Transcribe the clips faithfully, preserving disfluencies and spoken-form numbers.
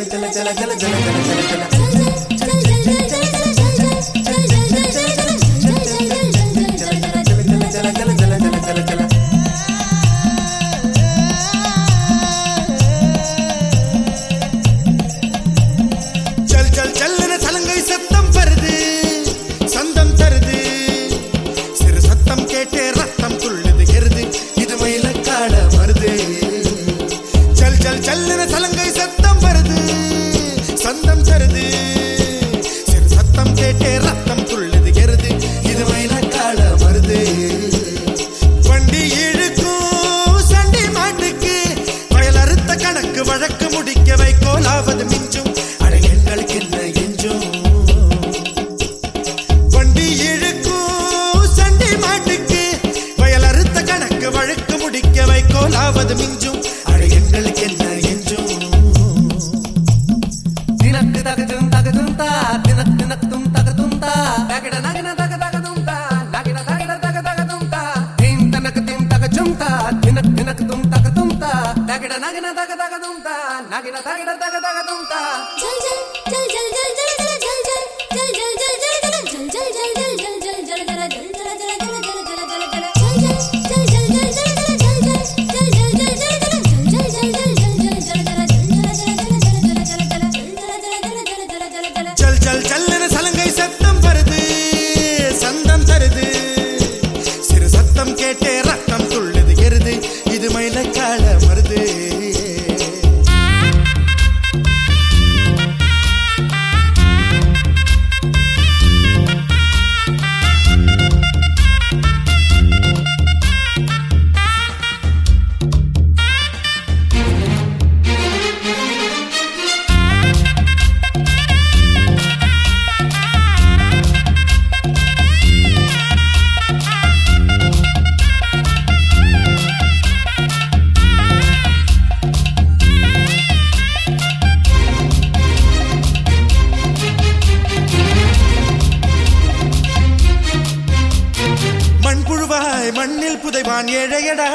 மண்ணில் புதைவான் ஏழையடா,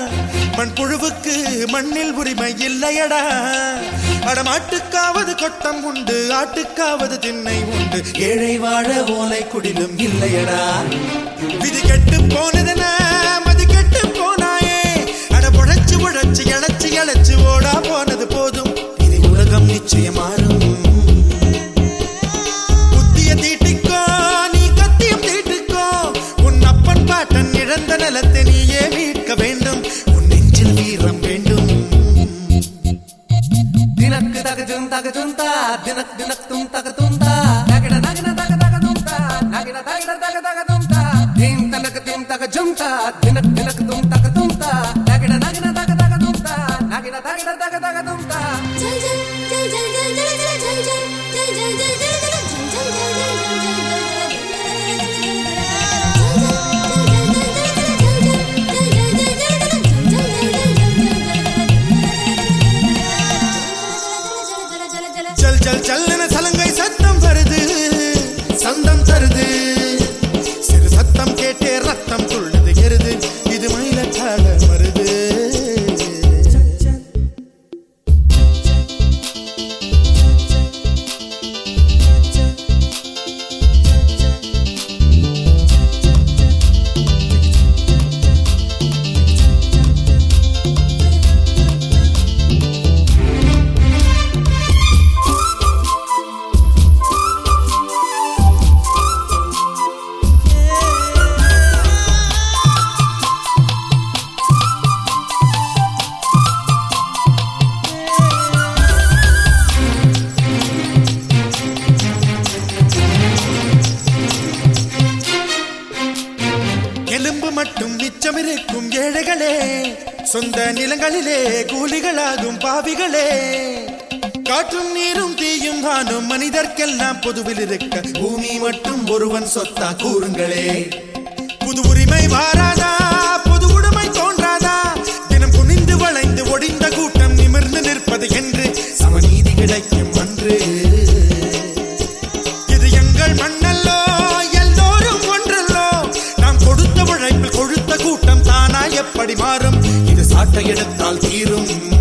மண் புழுவுக்கு மண்ணில் உரிமை இல்லையடா. அடமாட்டுக்காவது கொட்டம் உண்டு, ஆட்டுக்காவது திண்ணை உண்டு, ஏழை வாழ ஓலை குடிலும் இல்லையடா. விதி கெட்டு போனதென மதி கெட்டு போனாயே, அட புழைச்சு உழைச்சு இழைச்சு இழைச்சு ஓடா போனது போதும், இது உலகம் நிச்சயம் மாறும். புத்திய தீட்டிக்கோ நீ கத்தியம் தீட்டுக்கோ, உன் அப்பன் பாட்டன் இழந்த நிலத்தை நீயே மீட்க வேண்டும், உன் நெஞ்சில் வீரம் வேண்டும். தினக்கு தகஜும் தகஜும் தா, தினக் தினக் தும் தகதும் தா, நகிட நகிட தக தகதும் தா, நகிட தகிட தக தகதும் தா, தீம் தனக்கு தீம் தகஜும் தா, தினக் தினக் தும் தகதும் தா, நகிட நகிட தக தகதும் தா, நகிட தகிட தக தகதும் தா. ஜல் ஜல் ஜல் ஜல் ஜல் ஜல் ஜல் ஜல் ஜல் ஜல் ஜல் ஜல் ஜல் ஜல் ஜல் ஜல் ஜல் ஜல் ஜல்லுன சலங்கை சத்தம் வருது, சந்தம் தருது, சிறு சத்தம் கேட்டே ரத்தம் துள்ளுது எருது, இது மயிலக்கால மருது. எலும்பு மட்டும் மிச்சமிருக்கும் ஏழைகளே, சொந்த நிலங்களிலே கூலிகளாகும் பாவிகளே, காற்றும் நீரும் தீயும் வானும் மனிதர்க்கெல்லாம் பொதுவில் இருக்க, பூமி மட்டும் ஒருவன் சொத்தா கூறுங்களே. புது உரிமை வாராதா, பொது உடைமை தோன்றாதா, தினம் குனிந்து வளைந்து ஒடிந்த கூட்டம் நிமிர்ந்து நிற்பது என்று சமநீதி கிடைக்கும் அன்று. இது எங்கள் மண்ணல்லோ, எல்லோரும் ஒன்றல்லோ, நாம் கொடுத்த உழைப்பில் கொழுத்த கூட்டம் தானா எப்படி மாறும், இது சாட்டை எடுத்தால் தீரும்.